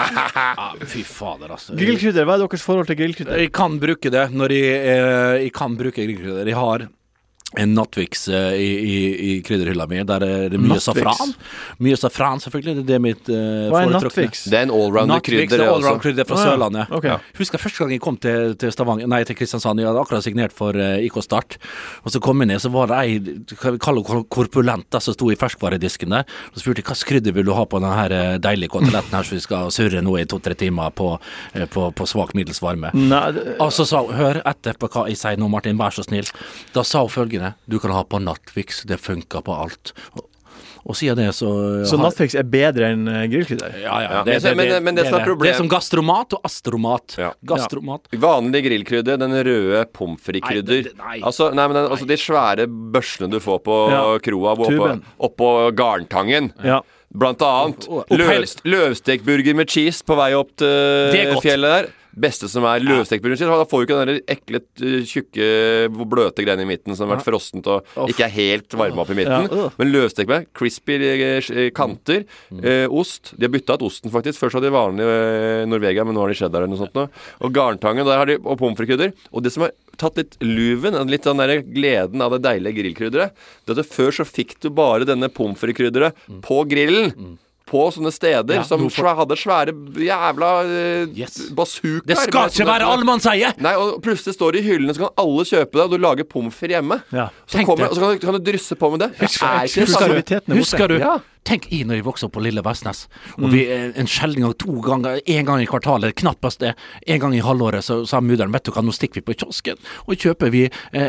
Ja, fy fader, altså. Grillkrydder, hva er deres forhold til grillkrydder? Jeg kan bruke det når jeg, eh, jeg kan bruke grillkrydder. Jeg har en Nattvix eh, i, i, i krydderhylla mi. Der er det mye Nattvix? safran. Mye safran, selvfølgelig. Det er mitt eh, Hva er foretrukne. Nattvix? Det er en allrounder-krydder, Nattvix er det også. allround-krydder fra Å, ja. Sørlandet. Ok. Ja. Husker første gang jeg kom til, til Stavanger, nei, til Kristiansand. Jeg hadde akkurat signert for uh, I K Start. Og så kom jeg ned, så var det ei, hva vi kaller det, korpulent, da, som sto i ferskvaredisken der. Så spurte jeg, hva krydder vil du ha på den her eh, deilige koteletten her, så vi skal surre nå i to-tre timer på, eh, på, på svak middels varme. Nei, det, Og så sa hun, hør etter på hva jeg sier nå, Martin, vær så snill. Da sa hun følgende, du kan ha på Nattvix, det funker på alt. Og, og siden det så... så har- Nattvix er bedre enn eh, grillkrydder? Ja, ja. Ja, men så- men- men det som er det. problem- Det er som gastromat og astromat. Ja. Gastromat. Vanlig grillkrydder, den røde pommes frites-krydder. Nei, det- nei. Altså, nei, men den, altså de svære børsene du får på Ja. kroa oppå, Tuben. oppå Garntangen. Ja. Blant annet Og- og- løv, løvstekburger med cheese på vei opp Det er til godt. fjellet der. Beste som er løvstekburger med cheese. Da får du ikke den der ekle, uh, tjukke, bløte greiene i midten som har vært frossent og ikke er helt varma opp i midten. Ja. Men løvstek med crispy eh, kanter, eh, ost. De har bytta ut osten, faktisk. Først hadde de vanlig eh, Norvegia, men nå har de cheddar eller noe sånt nå. Og garntangen, der har de, og pommes frites-krydder. Og det som har tatt litt luven, litt den der gleden av det deilige grillkrydderet, det er at før så fikk du bare denne pommes frites-krydderet på grillen. På sånne steder Ja, som nå får- svæ- hadde svære jævla eh, Yes. bazookaer. Det skal med ikke sånne- være allmannseie! Nei, og plutselig står det i hyllene, så kan alle kjøpe det, og du lager pommes frites hjemme. Ja. Så, Tenk kommer, det. og så kan, du, kan du drysse på med det. Det er ikke det Husker samme. du- Kvaliteten er borte. Husker du? Ja. Tenk i når jeg vokste opp på Lille Vestnes, og vi eh, en sjelden gang, to ganger, en gang i kvartalet, knappast det, en gang i halvåret, så sa mudderen, vet du hva, nå stikker vi på kiosken, og kjøper vi eh,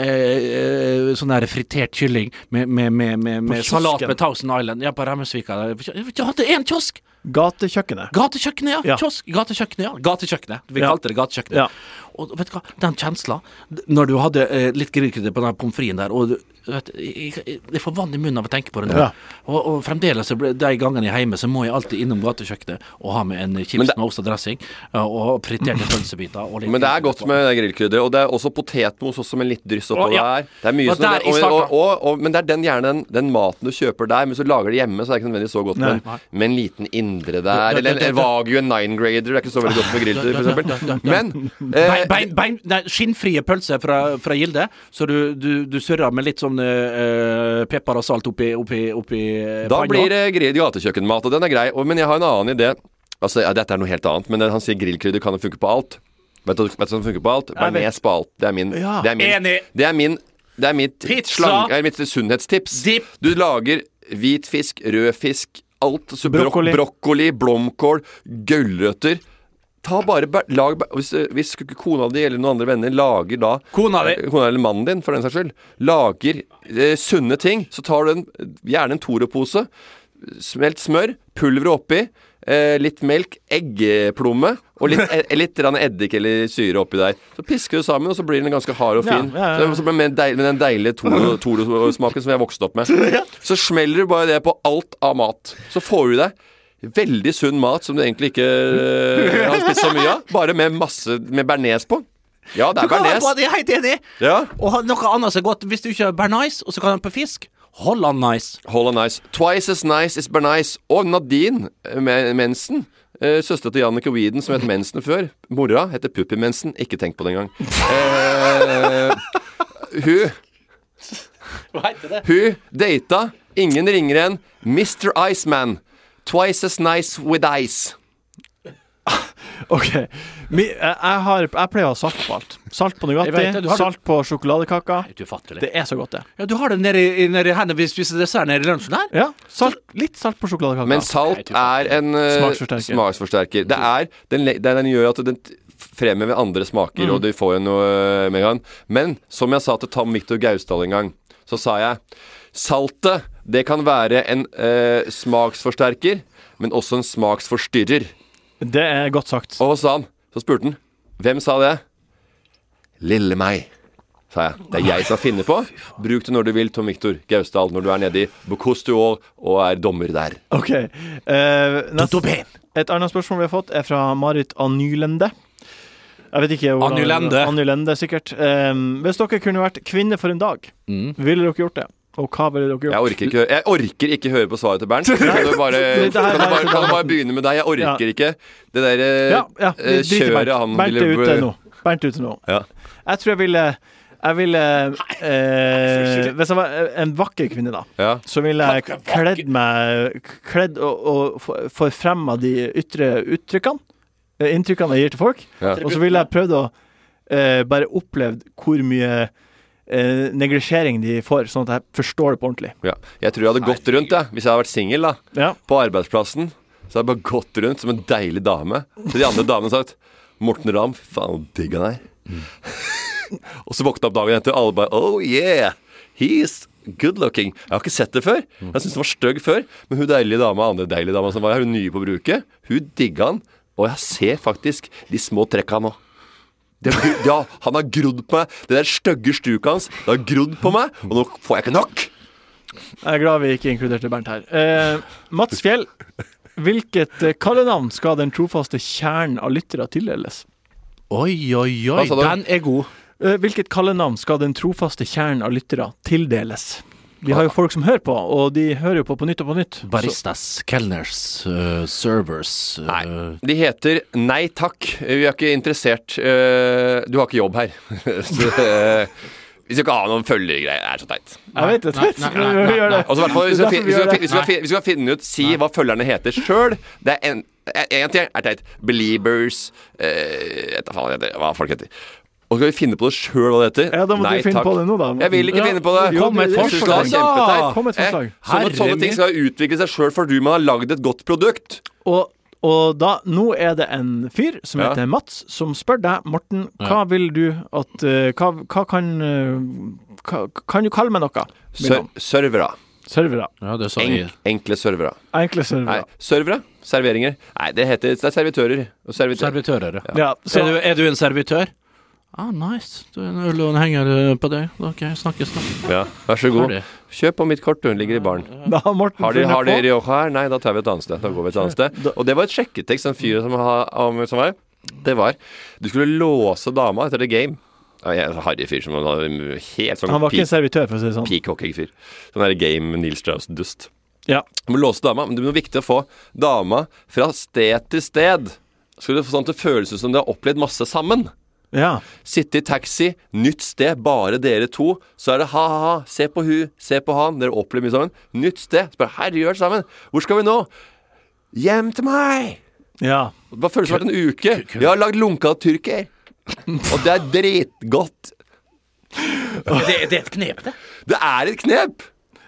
eh, sånn der fritert kylling med, med, med, med, med salat kiosken? med Thousand Island, ja, på Remmesvika. Vi hadde en kiosk! gatekjøkkenet. Gatekjøkkenet, ja. Ja. Kiosk, gatekjøkkenet, ja. Gatekjøkkenet. Vi Ja. kalte det gatekjøkkenet. Ja. Og vet du hva, den kjensla, når du hadde eh, litt grillkrydder på den pommes fritesen der, og du, vet, jeg, jeg, jeg får vann i munnen av å tenke på det nå. Ja. Og, og fremdeles, så ble- de gangene jeg er hjemme, så må jeg alltid innom gatekjøkkenet og ha med en chips det- med ost og dressing, ja, og friterte pølsebiter. Og litt Men det er godt på. med det grillkrydder, og det er også potetmos også med litt dryss oppå Å, ja. der. Det er mye Og sånn, der i og, starten. og, og, og, men det er den gjerne den, den maten du kjøper der, men så lager det hjemme, så er det ikke nødvendigvis så godt med, Nei. med en liten indre Ja, der, ja, eller ja, ja. en Wagyu en nine grader, det er ikke så veldig godt med grillkrydder, for eksempel. Men eh, Bein, bein, bein, nei, skinnfrie pølser fra, fra Gilde, så du, du, du surrer med litt sånn uh, pepper og salt oppi, oppi, oppi eh, da panna. blir det grill gatekjøkkenmat, og den er grei. Og, men jeg har en annen idé. Altså, ja, dette er noe helt annet, men han sier grillkrydder kan jo funke på alt. Vet du vet du hva som funker på alt? Jeg vet. Bearnés på alt. Det er min, Ja. det er min, Enig. det er min Det er mitt, Pizza. slang, er mitt sunnhetstips. Dip. Du lager hvit fisk, rød fisk, alt. Så brok Brokkoli. brokkoli, blomkål, gulrøtter. Ta bare, ba- lag, ba- hvis, hvis kona di eller noen andre venner lager da Kona di. eh, Kona eller mannen din, for den saks skyld, lager eh, sunne ting, så tar du en, gjerne en Toro-pose, smelt smør, pulver oppi, eh, litt melk, eggeplomme og litt, eh, litt rann eddik eller syre oppi der. Så pisker du sammen, og så blir den ganske hard og Ja, fin. ja, ja, ja. Så, så med, deil, med den deilige Toro- Toro-smaken som jeg vokste opp med. Så smeller du bare det på alt av mat. Så får du deg veldig sunn mat som du egentlig ikke eh, har spist så mye av. Bare med masse med bearnés på. Ja, det Du er kan ha bearnés. på, det er helt enig. Ja. Og ha noe annet som er godt, hvis du ikke har bearnés, og så kan du ha på fisk, Holland nice. Holland nice. Twice as nice is bearnés. Og Nadine eh, med mensen. Eh, Søstera til Jannicke Weeden, som het Mensen før. Mora heter Puppi Mensen. Ikke tenk på det engang. Eh, hun Hva heter det? Hun data ingen ringere enn mister Iceman. Twice as nice with ice. Ok. Mi, jeg, jeg, har, jeg pleier å ha salt på alt. Salt på Jeg vet det, Nugatti, du har det. salt på sjokoladekaka. Helt ufattelig. Det er så godt, det. Ja, du har det nede i, nede i hendene hvis vi spiser dessert nede i lunsjen der? Ja, salt, litt salt på sjokoladekaka. Men salt er en eh, Smaksforsterker. smaksforsterker. Det er Den, le- den gjør at den t- fremhever andre smaker, og du får jo noe eh, med den. Men som jeg sa til Tom Victor Gausdal en gang, så sa jeg saltet, det kan være en eh, smaksforsterker, men også en smaksforstyrrer. Det er godt sagt. Og hva sa han? Så spurte han, hvem sa det? Lille meg, sa jeg. Det er jeg som har funnet på. Bruk det når du vil, Tom Victor Gausdal, når du er nede i Bocuse-d'Or og er dommer der. Ok. Eh, nest, Totoben. et annet spørsmål vi har fått er fra Marit Anylende. Jeg vet ikke hvordan- Anylende. Anylende, sikkert. Eh, hvis dere kunne vært kvinne for en dag, ville dere gjort det? Og hva ville dere gjort? Jeg orker ikke, jeg orker ikke høre på svaret til Bernt. Kan du bare, Det her kan du er bare, til kan du Bernt. bare begynne med deg? Jeg orker Ja. ikke det der eh, Ja, ja, vi eh, driter i kjøret Bernt. han Bernt er ville ute nå. Bernt er ute nå. Ja. Jeg tror jeg ville Jeg ville eh, Hvis jeg var en vakker kvinne, da, Ja. så ville jeg kledd meg Kledd og, og få- forfremma de ytre uttrykkene, eh, inntrykkene jeg gir til folk. Ja. Og så ville jeg prøvd å eh, bare opplevd hvor mye eh, neglisjering de får, sånn at jeg forstår det på ordentlig. Ja. Jeg tror jeg hadde gått rundt, jeg, hvis jeg hadde vært singel, da. Ja. På arbeidsplassen. Så hadde jeg bare gått rundt som en deilig dame. Til de andre damene sagt Morten Ramm, fy faen, digg han er. Og så våkna opp dagen etter, og alle bare Oh yeah, he's good looking. Jeg har ikke sett det før. Jeg syntes han var stygg før. Men hun deilige dama, andre deilige dama som var her, hun nye på bruket, hun digga han. Og jeg ser faktisk de små trekka nå. Det, ja, han har grodd på meg. Det der stygge stuket hans, det har grodd på meg, og nå får jeg ikke nok. Jeg er glad vi ikke inkluderte Bernt her. Eh, Mats Fjell, hvilket eh, kallenavn skal den trofaste kjernen av lyttere tildeles? Oi, oi, oi, Hva sa du? den er god. Eh, hvilket kallenavn skal den trofaste kjernen av lyttere tildeles? Vi har jo folk som hører på, og de hører jo på på nytt og på nytt. Baristas, kelners, uh, servers uh, Nei, de heter Nei takk, vi er ikke interessert. Eh, Du har ikke jobb her. Så, eh, vi skal ikke ha noen følgegreier. Det er så teit. Jeg vet det. Nei, nei, nei, nei, Vi gjør det. Og så i hvert fall, vi Det er skal, derfor fin- vi, vi gjør skal, det. vi, skal, fin- vi skal finne ut, si hva følgerne heter sjøl. Det er en, en ting er teit. Beliebers eh, vet da faen hva det heter, hva folk heter. Og så skal vi finne på det sjøl hva det heter. Ja, da må Nei, du finne takk. på det nå, da. Jeg vil ikke Ja. finne på det. Jo, Kom med et det- Jeg synes det er forslag. kjempeteit. Ja, kom med et forslag. Eh, sånne, sånne ting skal utvikle seg sjøl fordi man har lagd et godt produkt. Og, og da, nå er det en fyr som Ja. heter Mats, som spør deg, Morten, hva vil du at eh, hva, hva kan eh, hva, Kan du kalle meg noe? Ser servere. Servere. Ja, det sa jeg. Enk, enkle servere. Enkle servere. Nei, servere? Serveringer? Nei, det heter det er servitører. Og servitører. Servitører, ja. Ja, så, er, du, er du en servitør? Ah, nice. Du er en øl og en henger på deg. Ok, snakkes da. Ja, vær så god. Kjøp på mitt kort, hun ligger i baren. Da har Morten Har de, funnet har de på. Rioja her? Nei, da tar vi et annet sted. Da går vi et annet sted. Og det var et sjekketekst, en fyr som, ha, som var Det var Du skulle låse dama etter the game. Ja, jeg er en harry fyr som var helt sånn Han var ikke en servitør, for å si det sånn. peacock-fyr. Sånn der game med Neil Strauss-dust. Ja. Du må låse dama, men det er noe viktig å få dama fra sted til sted. Skulle du få sånn til følelse som de har opplevd masse sammen. Ja. Sitte i taxi, nytt sted, bare dere to. Så er det ha-ha-ha, se på hun, se på han. Dere opplever mye sammen. Nytt sted. Spør, herre, gjør det sammen. Hvor skal vi nå? Hjem til meg! Ja. Det føles som det har vært en uke. Jeg har lagd lunka tyrker. Og det er dritgodt. Det, det er et knep, det. Det er et knep.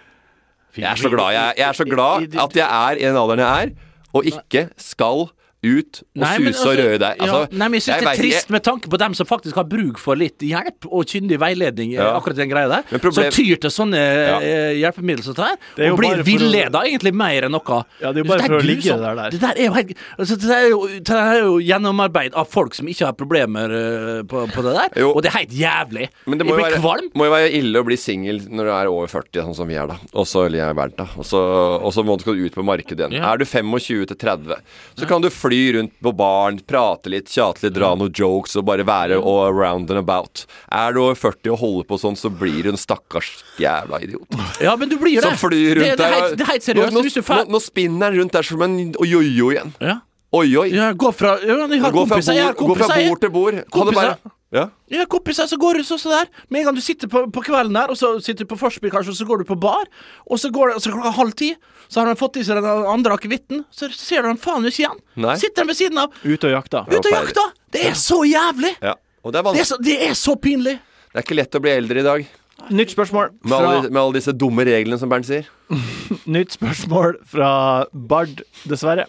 Jeg er så glad jeg, jeg er så glad at jeg er i den alderen jeg er, og ikke skal ut og Nei, men suse og altså, røre deg. Altså, ja, nei, men jeg synes jeg det er vet trist ikke- med tanke på dem som faktisk har bruk for litt hjelp og kyndig veiledning, Ja. akkurat den greia der. Men problem- Som tyr til sånne Ja. eh, hjelpemidler som det der, Det er jo og blir bare for å- villeda egentlig mer enn noe. Ja, det er jo bare Så for å ligge grusomt. der der. Det der er jo helt altså, det, er jo, det er jo gjennomarbeid av folk som ikke har problemer eh, på, på det der, Jo. og det er helt jævlig. Men det jeg må jo, blir være, kvalm. må jo være ille å bli singel når du er over førti, sånn som vi er da. Og så eller jeg er Bernt da. Og så, og så må du skal ut på markedet igjen. Ja. Er du tjuefem til tretti, så kan du fly rundt på baren, prate litt, tjate litt, dra noen jokes og bare være all around and about. Er du over førti og holder på sånn, så blir du en stakkars jævla idiot. Ja, men du blir det. Som flyr rundt det, det, der. er helt, det er helt seriøst. Nå, Hvis du nå, fer- nå, nå spinner den rundt der som en oi-oi-oi igjen. ja. Oi-oi. Ja, gå fra ja, jeg har Gå fra kompiser, jeg har bord, gå fra kompiser, jeg- bord til bord. Ha det Kompiser. bare. Ja. Ja, kompiser, så går du sånn der. Med en gang du sitter på, på kvelden der, og så sitter du på forspill kanskje, og så går du på bar, og så går det, og så klokka halv ti, så har han fått i seg den andre akevitten, så ser du han faen ikke igjen. Nei. Sitter han ved siden av, Ute og jakta. ute og jakta. Det er så jævlig. Ja. Og det er Det er vanskelig. så, det er så pinlig. Det er ikke lett å bli eldre i dag. Nytt spørsmål Med alle, fra, med alle disse dumme reglene som Bernt sier. nytt spørsmål fra Bard, dessverre.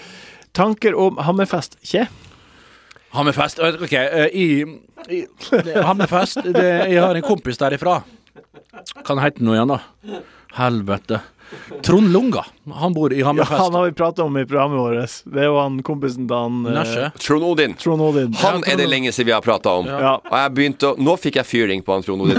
Tanker om Hammerfest, kje? Hammerfest, ok, eh, i, i Hammerfest, det, jeg har en kompis derifra. Kan hete noe igjen da. Helvete. Trond Lunga, han bor i Ja, Hammerfest. han har vi pratet om i programmet vårt. Det er jo han kompisen til han eh, Nesje. Trond Odin. Trond Odin. Han er det lenge siden vi har pratet om. Ja. Og jeg begynte å Nå fikk jeg fyring på han Trond Odin.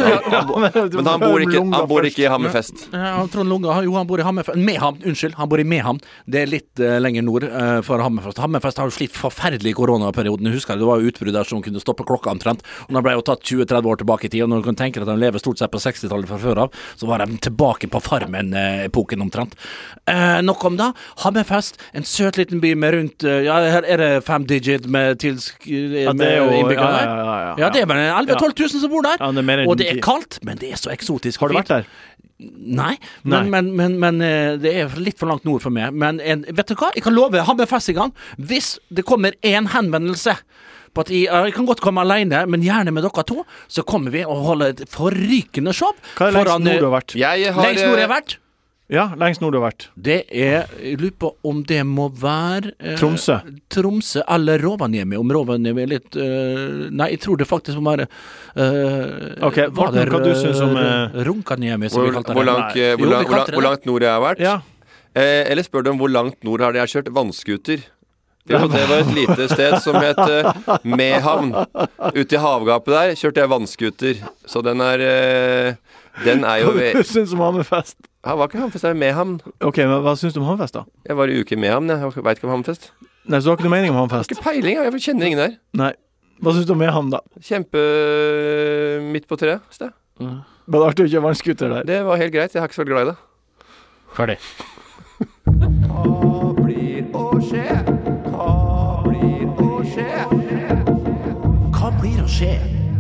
Men han bor ikke, han bor ikke i Hammerfest. Ja, han Trond Lunga, jo, han bor i Hammerfest. Mehamn, unnskyld, han bor i Mehamn. Det er litt eh, lenger nord eh, for Hammerfest. Hammerfest har jo slitt forferdelig i koronaperioden. Jeg husker det, det var jo utbrudd der som kunne stoppe klokka omtrent. Og de ble jo tatt tjue til tretti år tilbake i tid. Og når du kan tenke deg at de lever stort sett på sekstitallet fra før av, så var de tilbake på Farmen-epoken omtrent. Eh, nok om da. Hammerfest, en søt liten by med rundt eh, Ja, her er det fem digit med tilsk... Ja, det er jo innbyggere ja, der. ja, ja, ja. Ja, det er bare elleve til tolv tusen som bor der. Ja, det er mer enn og det er ti. kaldt, men det er så eksotisk. Har du vært der? Nei, Nei. men, men, men, men eh, det er litt for langt nord for meg. Men en, vet du hva? Jeg kan love Hammerfest i gang. Hvis det kommer én henvendelse på at jeg, jeg kan godt komme alene, men gjerne med dere to, så kommer vi og holder et forrykende show. Hva er lengst foran, nord du eh, har vært? Jeg har Lengst nord jeg har vært? Ja, lengst nord du har vært. Det er Jeg lurer på om det må være eh, Tromsø. Tromsø eller Rovaniemi. Om Rovaniemi er litt eh, Nei, jeg tror det faktisk må være eh, Ok, var Morten, det, hva du synes om, eh, eh, Runkaniemi, som hvor, vi kalte det. hvor, langt, Nei. eh, hvor, Jo, vi lang- hvor, kalte lang- det hvor det. langt nord jeg har vært? Ja. Eh, eller spør du om hvor langt nord har jeg kjørt vannskuter? Jo, det var et lite sted som het uh, Mehamn. Ute i havgapet der kjørte jeg vannskuter. Så den er uh, Den er jo Hva syns du om Hammerfest? Han var ikke Hammerfest, det er Mehamn. Ok, men hva syns du om Hammerfest, da? Jeg var i uke i Mehamn, jeg veit ikke om Hammerfest. Nei, så du har ikke noe mening om Hammerfest? Ikke peiling, jeg kjenner ingen der. Nei. Hva syns du om Mehamn, da? Kjempe midt på treet sted. Var det artig å kjøre vannskuter der? Det var helt greit, jeg er ikke så veldig glad i det. Ferdig. Hva blir å skje? Hva blir å skje? Hva blir å skje?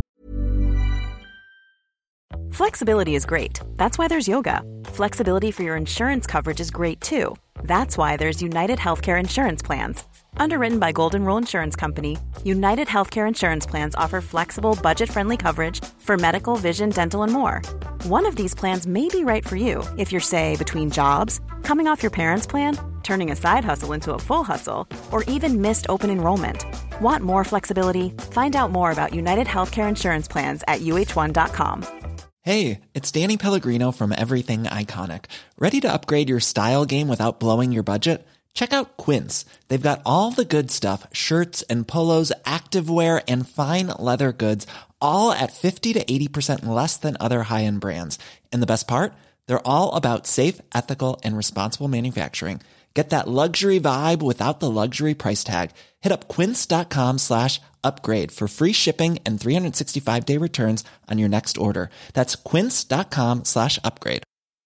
Flexibility is great. That's why there's yoga. Flexibility for your insurance coverage is great too. That's why there's United Healthcare Insurance Plans. Underwritten by Golden Rule Insurance Company, United Healthcare Insurance Plans offer flexible, budget-friendly coverage for medical, vision, dental, and more. One of these plans may be right for you if you're, say, between jobs, coming off your parents' plan, turning a side hustle into a full hustle, or even missed open enrollment. Want more flexibility? Find out more about United Healthcare Insurance Plans at U H one dot com. Hey, it's Danny Pellegrino from Everything Iconic. Ready to upgrade your style game without blowing your budget? Check out Quince. They've got all the good stuff, shirts and polos, activewear, and fine leather goods, all at fifty to eighty percent less than other high-end brands. And the best part? They're all about safe, ethical, and responsible manufacturing. Get that luxury vibe without the luxury price tag. Hit up quince.com slash upgrade for free shipping and three sixty-five day returns on your next order. That's quince.com slash upgrade.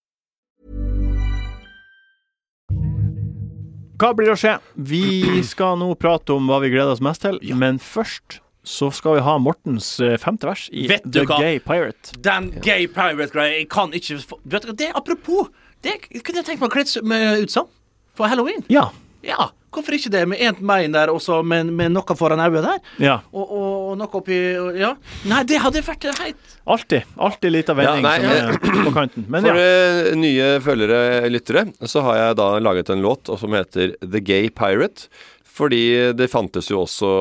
Hva blir det å skje? Vi skal nå prate om hva vi gleder oss mest til, ja. Men først så skal vi ha Mortens femte vers i The Gay Pirate. Den Gay Pirate-greia, jeg kan ikke... Vet du hva, det er apropos, det kunne jeg tenkt meg å klede ut som på Halloween. Ja. Ja, hvorfor ikke det? Med en mein der, og så med, med noe foran øyet der. Ja. Og, og, og noe oppi, ja. Nei, det hadde vært helt... Alltid, alltid litt av vending ja, nei, som er på kanten. Men for ja. nye følgere lyttere, så har jeg da laget en låt som heter The Gay Pirate. Fordi det fantes jo også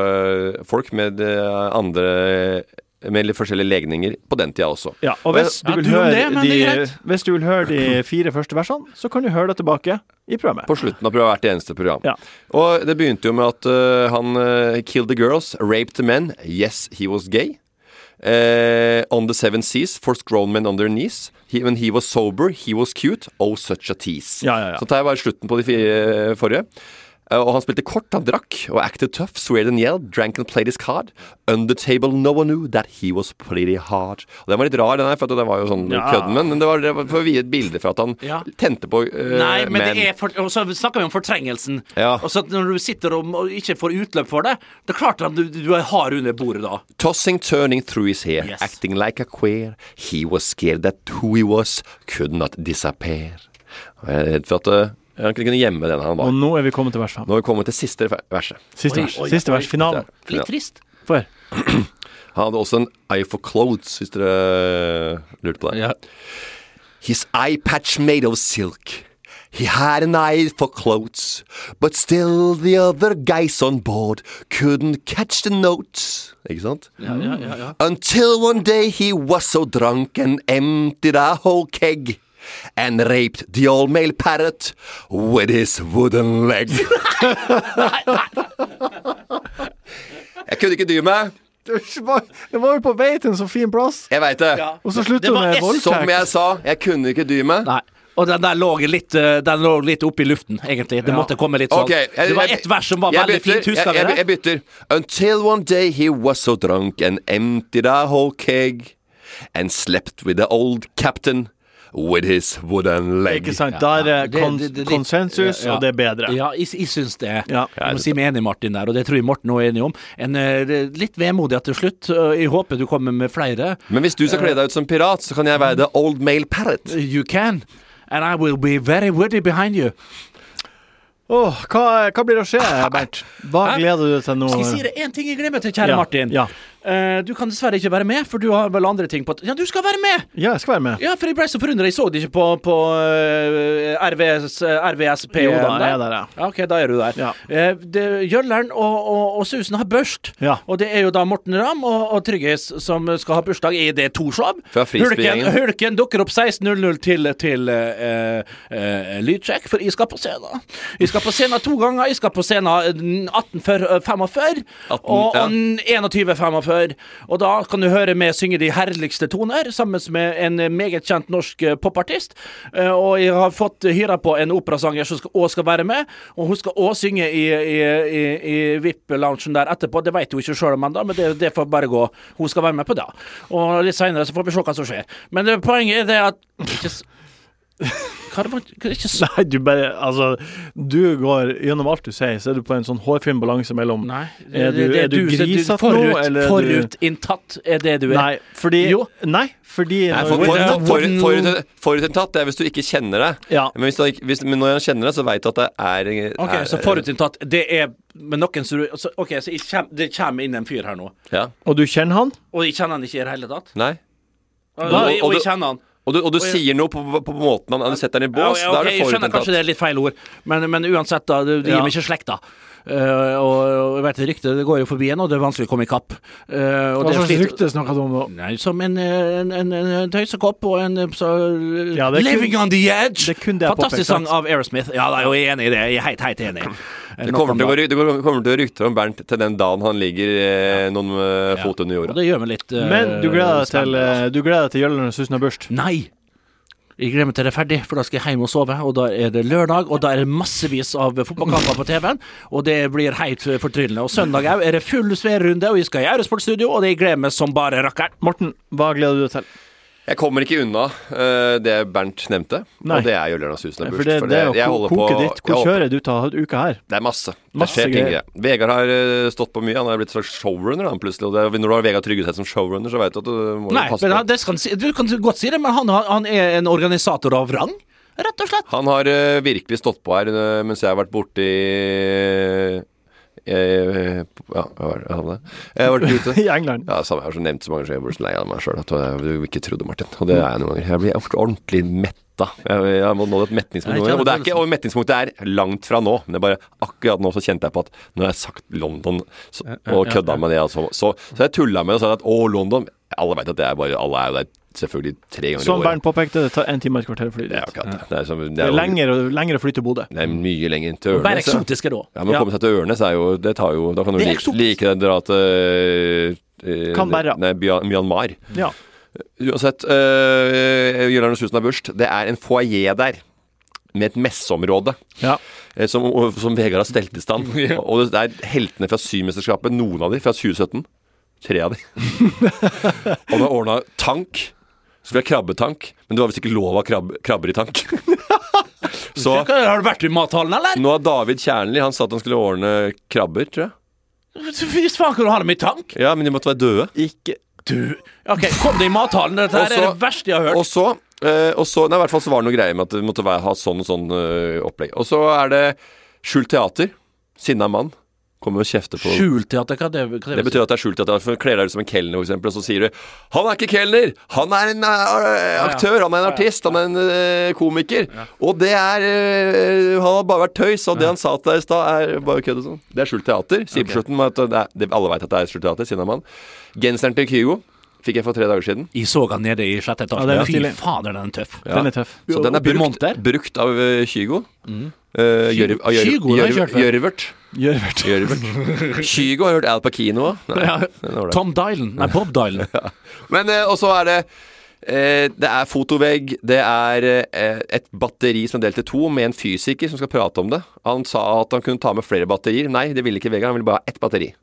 folk med andre... med litt forskjellige legninger på den tida også. Ja, og hvis du, vil ja, du høre det, de, hvis du vil høre de fire første versene, så kan du høre det tilbake i programmet. På slutten av programmet, hvert eneste program. Ja. Og det begynte jo med at uh, han uh, killed the girls, raped the men, yes, he was gay. Uh, on the seven seas, forced grown men on their knees. He, when he was sober, he was cute, oh, such a tease. Ja, ja, ja. Så det var slutten på de fire forrige. Og han spilte kort, han drakk, og acted tough, sweared and yelled, drank and played his card. Under table, no one knew that he was pretty hard. Og den var litt rar, den her, for det var jo sånn ja. kødden, men det var, det var for å vie et bilde for at han ja. tente på uh, Nei, men, men det er, for, og så snakker vi om fortrengelsen. Ja. Og så når du sitter og, og ikke får utløp for det, det er klart at du, du er hard under bordet da. Tossing, turning through his hair, yes. acting like a queer. He was scared that who he was could not disappear. Og jeg er redd for at... Uh, Han kunne gjemme den han var. Og nå er vi kommet til vers fem. Nå er vi kommet til siste verset. Siste oi, vers, oi, siste oi, vers, finalen. Litt trist. For. Han hadde også en eye for clothes, hvis dere lurte på det. Ja. His eye patch made of silk. He had an eye for clothes, but still the other guys on board couldn't catch the notes. Ikke sant? Ja, ja, ja, ja. Until one day he was so drunk and emptied a whole keg. And raped the old male parrot with his wooden leg. Jeg kunne ikke dy meg. Det var, det var jo på vei til en så fin plass. Jeg vet det. Ja. Og så slutter hun med voldtekt. Som jeg sa, jeg kunne ikke dy meg. Nei. Og den der lå litt, den lå litt opp i luften, egentlig. Det ja. måtte komme litt sånn. Okay, jeg, det var ett vers som var veldig bytter, fint, husker jeg, jeg, dere? Jeg bytter. Until one day he was so drunk and emptied a whole keg and slept with the old captain with his wooden leg. Ikke sant, da er det, ja, kon- det, det, det konsensus, ja, og det er bedre. Ja, jeg, jeg synes det. Ja. Jeg må si meg enig, Martin, der, og det tror jeg Morten også er enig om. En uh, litt vemodig til slutt. Uh, jeg håper du kommer med flere. Men hvis du skal kle deg ut som pirat, så kan jeg være the old male parrot. You can, and I will be very woody behind you. Åh, oh, hva, hva blir det å skje, Bernt? Hva Hæ? gleder du deg til nå? Skal jeg si det en ting jeg glemmer til, kjære ja. Martin? Ja. Uh, du kan dessverre ikke være med, for du har vel andre ting på... Ja, du skal være med! Ja, jeg skal være med. Ja, for jeg ble så forundret. Jeg så det ikke på, på uh, R V S, R V S P. Jo da, jeg er der, ja. Ja, ok, da er du der. Ja. Uh, det, Jølleren og, og, og Susen har børst. Ja. Og det er jo da Morten Ram og, og Tryggis som skal ha bursdag i det Torshov. Hulken, Hulken dukker opp seksten null null til, til uh, uh, lydsjekk, for jeg skal på scenen. Jeg skal på scenen to ganger. Jeg skal på scenen atten femogfyrre og, og enogtyve femogfyrre. Og da kan du høre meg synge de herligste toner sammen med en meget kjent norsk popartist. Og jeg har fått hyra på en operasanger som skal, også skal være med, og hun skal også synge i, i, i, i V I P-loungen der etterpå. Det vet hun ikke selv om enda, men det, det får bare gå. Hun skal være med på det. Og litt senere så får vi se hva som skjer. Men det, poenget er det at ikke, hva det var, ikke så... Nei, du bare, altså du går gjennom alt du sier, så er du på en sånn hårfin balanse mellom. Nei, det, er du, det, er du, du grisatt forut, nå, eller forutinntatt er det du er. Nei, fordi jo. Nei, fordi Nei, for, for, for, for, for, forutinntatt, det er hvis du ikke kjenner det. Ja. Men, hvis du, hvis, men når jeg kjenner det, så vet du at det er, er Ok, så forutinntatt, det er med noen som så, ok, så kjem, det kommer inn en fyr her nå. Ja. Og du kjenner han? Og jeg kjenner han ikke i det hele tatt. Nei. Og, og, og, og jeg kjenner han. Og du, og du og sier noe på, på måten han setter den i bås. Ja, ja, okay, jeg skjønner kanskje det er litt feil ord, men, men uansett da, du, du ja. gir meg ikke slekta. Uh, og, og jeg vet ryktet, det går jo forbi en, og det er vanskelig å komme i kapp. Uh, Hva slags rykte snakker du om nå? Nei, som en, en, en, en tøysekopp og en så, ja, Living kun, on the Edge! Det kun det Fantastisk sang av Aerosmith. Ja, da er jo enig i det. Jeg er helt, helt enig. Det kommer, til å, det kommer til å rykte om Bernt til den dagen han ligger eh, noen uh, fot under jorda. Ja, det gjør meg litt uh, Men du gleder deg til, uh, du gleder deg til Jølleren og Susen og Børst? Nei! Jeg gleder meg til det er ferdig, for da skal jeg hjem og sove, og da er det lørdag, og da er det massevis av fotballkamper på T V-en, og det blir helt fortryllende. Og søndag er det full sverrunde, og vi skal i Eurosportstudio, og det gleder meg som bare rakkeren. Morten, hva gleder du deg til? Jeg kommer ikke unna uh, det Bernt nevnte, Nei. og det er Jølleren og Susen og Børst. For det, det er jo koket ditt. Hvor kjører du til uka her? Det er masse. masse det skjer ting greier. Vegard har uh, stått på mye. Han har blitt en slags showrunner han, plutselig. Og det, når du har Vegard Tryggeset som showrunner, så vet du at du må Nei, passe men, på. Det skal, du kan godt si det, men han, han er en organisator av rang, rett og slett. Han har uh, virkelig stått på her uh, mens jeg har vært borte i uh, Jeg, ja, hva var det jeg hadde? Jeg har vært ute I England. Ja, samme, jeg har så nevnt så mange ganger. Jeg ble så lei av meg selv at jeg ikke trodde, Martin. Og det er jeg noen ganger. Jeg blir ordentlig metta. Jeg, jeg må nå et metningspunkt nå. Og det er ikke, og metningspunktet er langt fra nå. Men det er bare akkurat nå så kjente jeg på at når jeg har sagt London så, og kødda med det, altså, så, så jeg tullet med det og sa at å, London. Alle vet at det er bare, alle er jo der selvfølgelig tre ganger i året. Som Bernt påpekte, det tar en time og et kvarter å fly dit. Det er akkurat det. Det er, som, det er, det er lengre, lengre å fly til Bodø. Det er mye lenger til Ørnes. Bare eksotiske da. Ja, men å komme seg til Ørnes er jo, det tar jo, da kan du like, like det dra til uh, Canberra. Nei, Myanmar. Ja. Uansett, uh, Jølleren og Susen og Børst, det er en foyer der med et messeområde ja. som, som Vegard har stelt i stand. ja. Og det er heltene fra symesterskapet, noen av de fra tjue sytten. Tre av de. Og han har ordnet tank. Så skulle jeg krabbetank, men det var visst ikke lov av krab krabber i tank. Så har du vært i mathallen, eller? Nå har David Kjernli, han sa at han skulle ordne krabber, tror jeg. Hvis faen kan du ha dem i tank? Ja, men de måtte være døde. Ikke du. Ok, kom det i mathallen. Dette her også, er det verste jeg har hørt. Og så, øh, og så nei, i hvert fall så var det noe greier med at det måtte være, ha sånn og sånn øh, opplegg. Og så er det skjult teater. Sinna mann. Kommer og kjefter på Skjult teater, hva det, hva det, det betyr at det er skjult teater. For kler deg ut som en kelner, for eksempel, og så sier du han er ikke kelner, han er en uh, aktør, han er en artist, han er en uh, komiker. Ja. Og det er uh, han har bare vært tøys, og det han sa til deg i stad er bare kødd og sånn. Det er skjult teater. Sier på slutten at det er, det, alle vet at det er skjult teater, siden av mann. Genseren til Kygo fikk jeg for tre dager siden. Jeg så han nede i sjette etasje. Ja, Fy fader, den er tøff. Ja. Den er tøff. Så den er brukt, brukt av uh, Kygo. Mm. Uh, Kygo, Gjørvert. Gjørvert. Gjørvert. Kygo har hørt Al Pacino. Nei, ja. Tom Dylan. Nei, Bob Dylan. ja. Men uh, og så er det uh, det er fotovegg. Det er uh, et batteri som er delt i to, med en fysiker som skal prate om det. Han sa at han kunne ta med flere batterier. Nei, det ville ikke Vegard. Han ville bare ha ett batteri.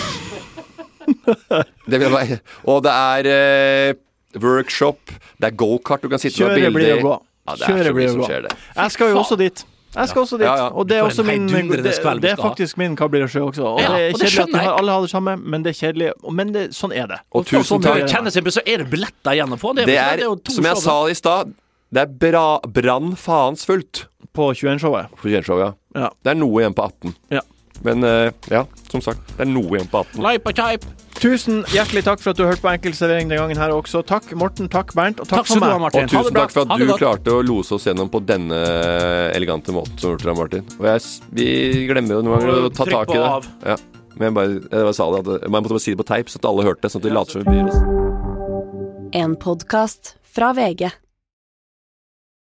det vil jeg bare. Og det er uh, workshop. Det er go-kart. Du kan sitte med bilder. Kjøre blir å gå. Ja, det er så mye som skjer det. Jeg skal jo også dit. Jeg skal også dit. Ja, ja. Og det er også min det, det er faktisk min Hva blir det sjø også. Og ja, det er og det kjedelig at skjønner jeg. alle har det samme, men det er kjedelig. Men det, sånn er det. Og tusen sånn takk. Kjennes simpel, så er det billetter igjen å få. Det, det er, det er som jeg sa i stad, det er bra, brann faens fullt. På tjueen-showet. På tjueen-showet, ja. ja. Det er noe igjen på atten. Ja. Men uh, ja, som sagt, det er noe igjen på atten. Leip og kjeip. Tusen hjertelig takk for at du hørte på Enkel servering den gangen her også. Takk Morten, takk Bernt, og takk, takk for meg. Martin. Og tusen takk for at du klarte å lose oss gjennom på denne elegante måten som gjorde det, Martin. Og jeg, vi glemmer jo noen ganger å ta tak i det. Ja. Men jeg bare, jeg bare sa det, at jeg måtte bare si det på teip, så at alle hørte det, sånn at de later som vi bryr oss. En podcast fra V G.